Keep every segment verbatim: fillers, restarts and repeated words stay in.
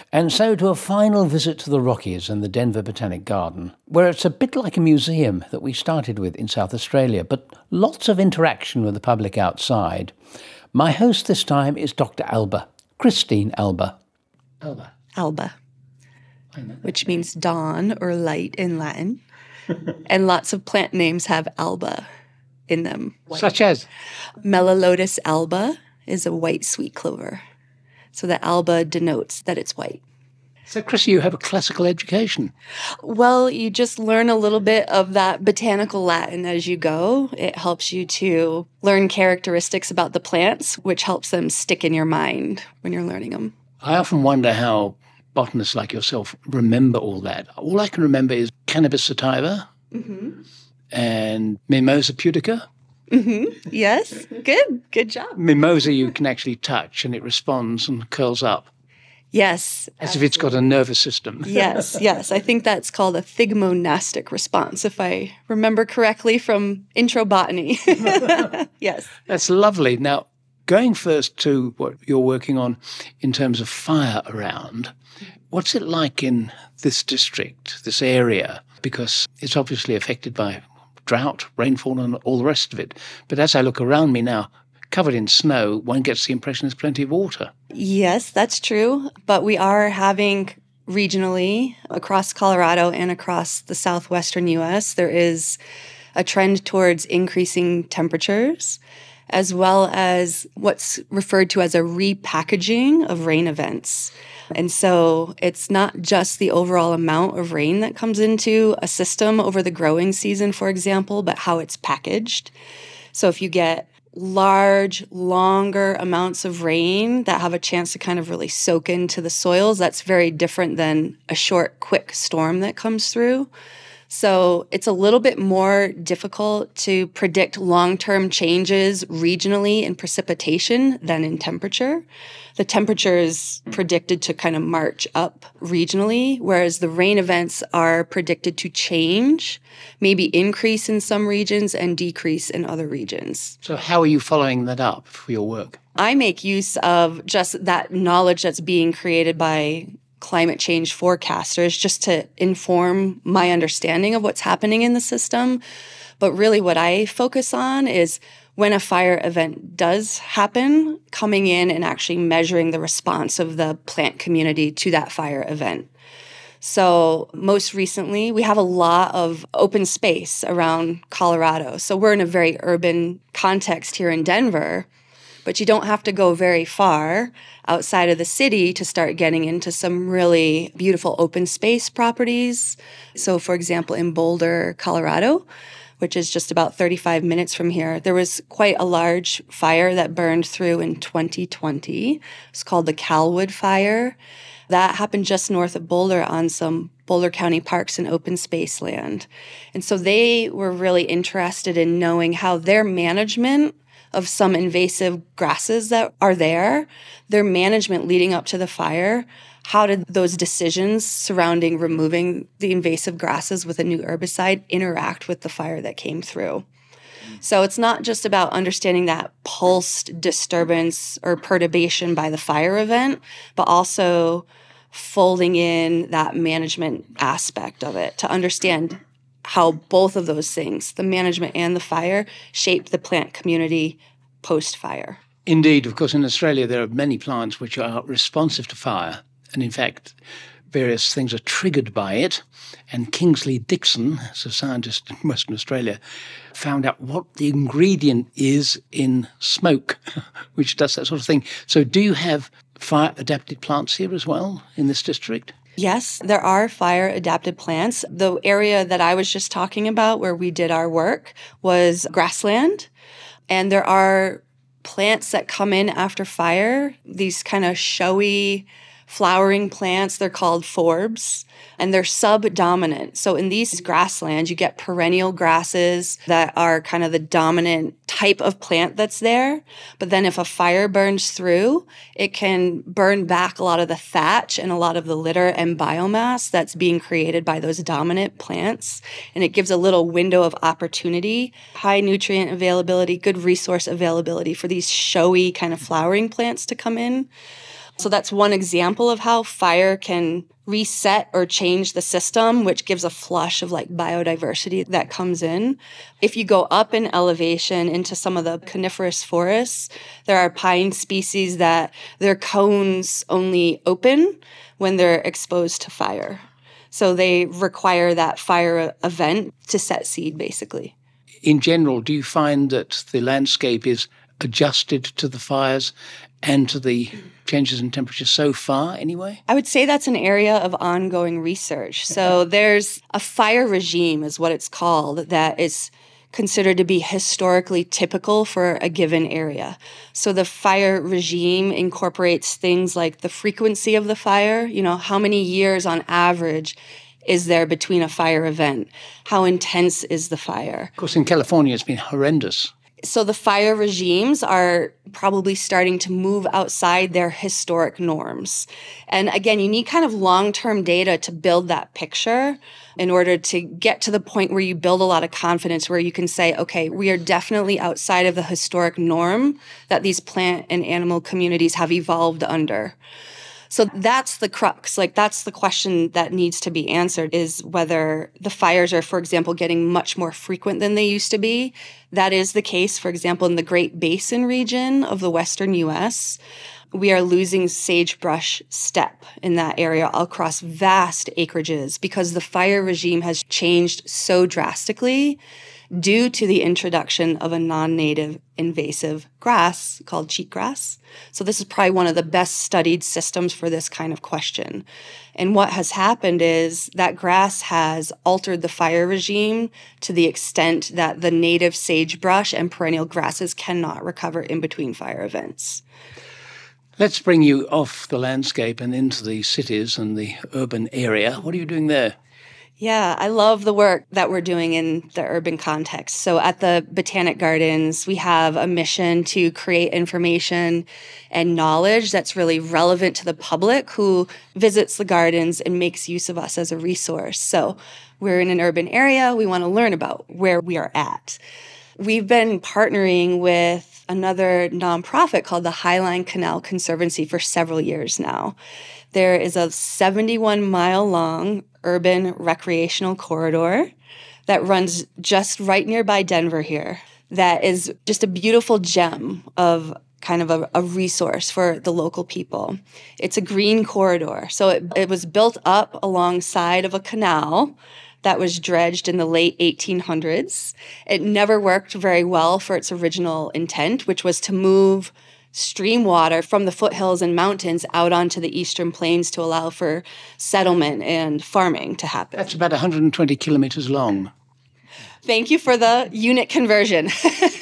And so to a final visit to the Rockies and the Denver Botanic Garden, where it's a bit like a museum that we started with in South Australia, but lots of interaction with the public outside. My host this time is Doctor Alba, Christine Alba. Alba. Alba, which means dawn or light in Latin. And lots of plant names have alba in them. Such as? Mellilotus alba is a white sweet clover. So the alba denotes that it's white. So, Chrissy, you have a classical education. Well, you just learn a little bit of that botanical Latin as you go. It helps you to learn characteristics about the plants, which helps them stick in your mind when you're learning them. I often wonder how botanists like yourself remember all that. All I can remember is Cannabis sativa mm-hmm. and Mimosa pudica. Mm-hmm. Yes, good, good job. Mimosa you can actually touch and it responds and curls up. Yes. As absolutely. If it's got a nervous system. Yes, yes. I think that's called a thigmonastic response, if I remember correctly from intro botany. Yes. That's lovely. Now, going first to what you're working on in terms of fire around, what's it like in this district, this area? Because it's obviously affected by drought, rainfall and all the rest of it. But as I look around me now, covered in snow, one gets the impression there's plenty of water. Yes, that's true. But we are having regionally across Colorado and across the southwestern U S, there is a trend towards increasing temperatures, as well as what's referred to as a repackaging of rain events. And so it's not just the overall amount of rain that comes into a system over the growing season, for example, but how it's packaged. So if you get large, longer amounts of rain that have a chance to kind of really soak into the soils, that's very different than a short, quick storm that comes through. So it's a little bit more difficult to predict long-term changes regionally in precipitation than in temperature. The temperature is predicted to kind of march up regionally, whereas the rain events are predicted to change, maybe increase in some regions and decrease in other regions. So how are you following that up for your work? I make use of just that knowledge that's being created by climate change forecasters just to inform my understanding of what's happening in the system. But really what I focus on is when a fire event does happen, coming in and actually measuring the response of the plant community to that fire event. So most recently, we have a lot of open space around Colorado. So we're in a very urban context here in Denver, but you don't have to go very far outside of the city to start getting into some really beautiful open space properties. So for example, in Boulder, Colorado, which is just about thirty-five minutes from here, there was quite a large fire that burned through in twenty twenty. It's called the Calwood Fire. That happened just north of Boulder on some Boulder County parks and open space land. And so they were really interested in knowing how their management of some invasive grasses that are there, their management leading up to the fire, how did those decisions surrounding removing the invasive grasses with a new herbicide interact with the fire that came through? So it's not just about understanding that pulsed disturbance or perturbation by the fire event, but also folding in that management aspect of it to understand how both of those things, the management and the fire, shaped the plant community post-fire. Indeed. Of course, in Australia, there are many plants which are responsive to fire. And in fact, various things are triggered by it. And Kingsley Dixon, as a scientist in Western Australia, found out what the ingredient is in smoke, which does that sort of thing. So do you have fire-adapted plants here as well in this district? Yes, there are fire-adapted plants. The area that I was just talking about where we did our work was grassland. And there are plants that come in after fire, these kind of showy flowering plants. They're called forbs, and they're subdominant. So in these grasslands, you get perennial grasses that are kind of the dominant type of plant that's there. But then if a fire burns through, it can burn back a lot of the thatch and a lot of the litter and biomass that's being created by those dominant plants. And it gives a little window of opportunity, high nutrient availability, good resource availability for these showy kind of flowering plants to come in. So that's one example of how fire can reset or change the system, which gives a flush of like biodiversity that comes in. If you go up in elevation into some of the coniferous forests, there are pine species that their cones only open when they're exposed to fire. So they require that fire event to set seed, basically. In general, do you find that the landscape is adjusted to the fires and to the changes in temperature so far anyway? I would say that's an area of ongoing research. So there's a fire regime, is what it's called, that is considered to be historically typical for a given area. So the fire regime incorporates things like the frequency of the fire, you know, how many years on average is there between a fire event? How intense is the fire? Of course, in California, it's been horrendous. So the fire regimes are probably starting to move outside their historic norms. And again, you need kind of long-term data to build that picture in order to get to the point where you build a lot of confidence, where you can say, okay, we are definitely outside of the historic norm that these plant and animal communities have evolved under. So that's the crux. Like, that's the question that needs to be answered, is whether the fires are, for example, getting much more frequent than they used to be. That is the case, for example, in the Great Basin region of the western U S. We are losing sagebrush steppe in that area across vast acreages because the fire regime has changed so drastically due to the introduction of a non-native invasive grass called cheatgrass. So this is probably one of the best studied systems for this kind of question. And what has happened is that grass has altered the fire regime to the extent that the native sagebrush and perennial grasses cannot recover in between fire events. Let's bring you off the landscape and into the cities and the urban area. What are you doing there? Yeah, I love the work that we're doing in the urban context. So at the Botanic Gardens, we have a mission to create information and knowledge that's really relevant to the public who visits the gardens and makes use of us as a resource. So we're in an urban area. We want to learn about where we are at. We've been partnering with another nonprofit called the Highline Canal Conservancy for several years now. There is a seventy-one mile long urban recreational corridor that runs just right nearby Denver here. That is just a beautiful gem of kind of a, a resource for the local people. It's a green corridor. So it, it was built up alongside of a canal that was dredged in the late eighteen hundreds. It never worked very well for its original intent, which was to move stream water from the foothills and mountains out onto the eastern plains to allow for settlement and farming to happen. That's about one hundred twenty kilometers long. Thank you for the unit conversion.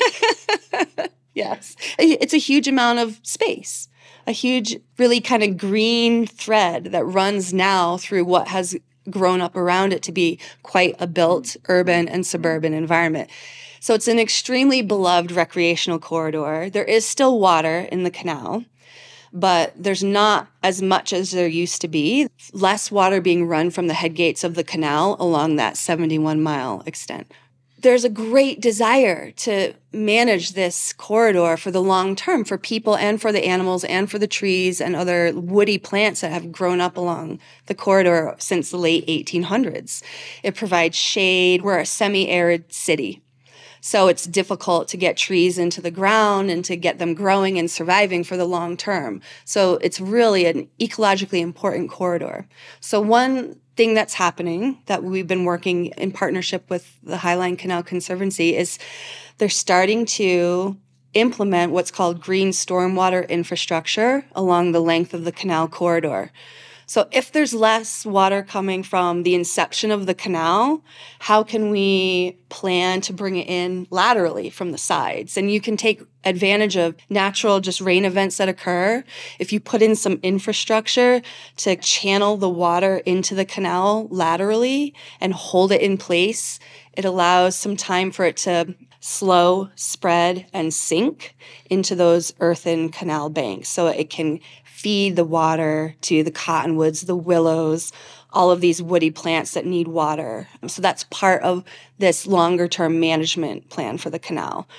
Yes. It's a huge amount of space, a huge, really kind of green thread that runs now through what has grown up around it to be quite a built urban and suburban environment. So it's an extremely beloved recreational corridor. There is still water in the canal, but there's not as much as there used to be. Less water being run from the head gates of the canal along that seventy-one mile extent. There's a great desire to manage this corridor for the long term, for people and for the animals and for the trees and other woody plants that have grown up along the corridor since the late eighteen hundreds. It provides shade. We're a semi-arid city. So it's difficult to get trees into the ground and to get them growing and surviving for the long term. So it's really an ecologically important corridor. So one thing that's happening that we've been working in partnership with the Highline Canal Conservancy is they're starting to implement what's called green stormwater infrastructure along the length of the canal corridor. So if there's less water coming from the inception of the canal, how can we plan to bring it in laterally from the sides? And you can take advantage of natural just rain events that occur. If you put in some infrastructure to channel the water into the canal laterally and hold it in place, it allows some time for it to slow, spread, and sink into those earthen canal banks so it can feed the water to the cottonwoods, the willows, all of these woody plants that need water. So that's part of this longer-term management plan for the canal.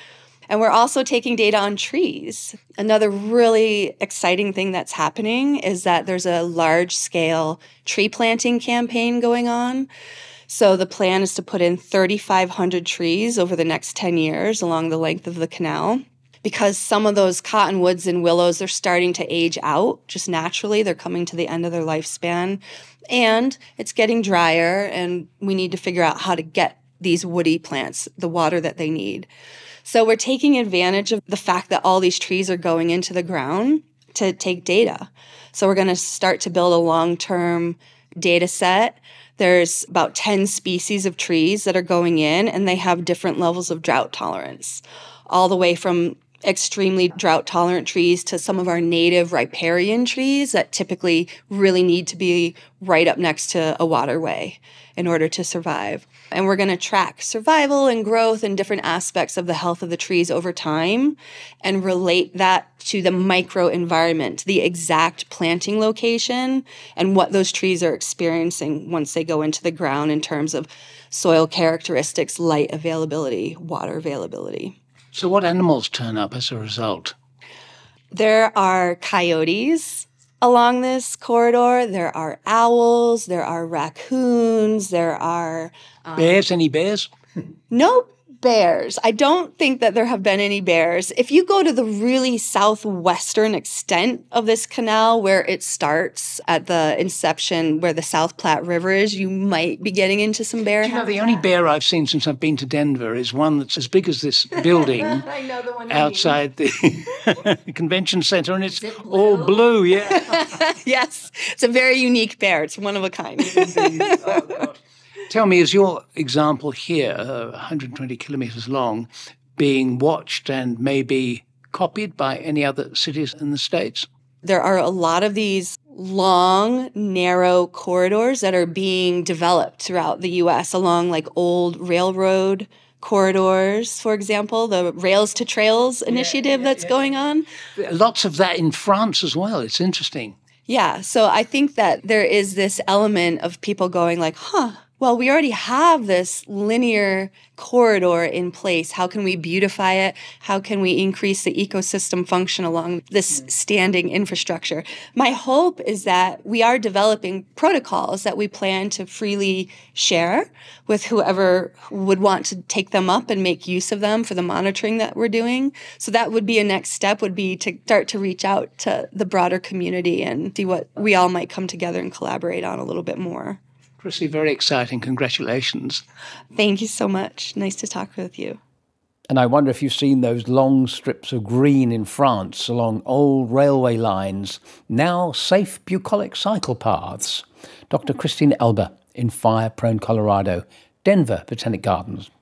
And we're also taking data on trees. Another really exciting thing that's happening is that there's a large-scale tree planting campaign going on. So the plan is to put in thirty-five hundred trees over the next ten years along the length of the canal. Because some of those cottonwoods and willows are starting to age out just naturally. They're coming to the end of their lifespan. And it's getting drier, and we need to figure out how to get these woody plants the water that they need. So we're taking advantage of the fact that all these trees are going into the ground to take data. So we're going to start to build a long-term data set. There's about ten species of trees that are going in, and they have different levels of drought tolerance, all the way from extremely drought-tolerant trees to some of our native riparian trees that typically really need to be right up next to a waterway in order to survive. And we're going to track survival and growth and different aspects of the health of the trees over time and relate that to the microenvironment, the exact planting location, and what those trees are experiencing once they go into the ground in terms of soil characteristics, light availability, water availability. So what animals turn up as a result? There are coyotes along this corridor. There are owls. There are raccoons. There are... Um, bears? Any bears? No bears. I don't think that there have been any bears. If you go to the really southwestern extent of this canal where it starts at the inception where the South Platte River is, you might be getting into some bear habitat. You know, the only bear I've seen since I've been to Denver is one that's as big as this building I know the one outside the convention center, and it's blue? all blue, yeah. Yes, it's a very unique bear. It's one of a kind. Oh, God. Tell me, is your example here, uh, one hundred twenty kilometres long, being watched and maybe copied by any other cities in the States? There are a lot of these long, narrow corridors that are being developed throughout the U S along like old railroad corridors, for example, the Rails to Trails initiative yeah, yeah, that's yeah. going on. Lots of that in France as well. It's interesting. Yeah, so I think that there is this element of people going like, huh, well, we already have this linear corridor in place. How can we beautify it? How can we increase the ecosystem function along this standing infrastructure? My hope is that we are developing protocols that we plan to freely share with whoever would want to take them up and make use of them for the monitoring that we're doing. So that would be a next step, would be to start to reach out to the broader community and see what we all might come together and collaborate on a little bit more. Chrissy, very exciting. Congratulations. Thank you so much. Nice to talk with you. And I wonder if you've seen those long strips of green in France along old railway lines, now safe bucolic cycle paths. Doctor Christine Elber in fire-prone Colorado, Denver Botanic Gardens.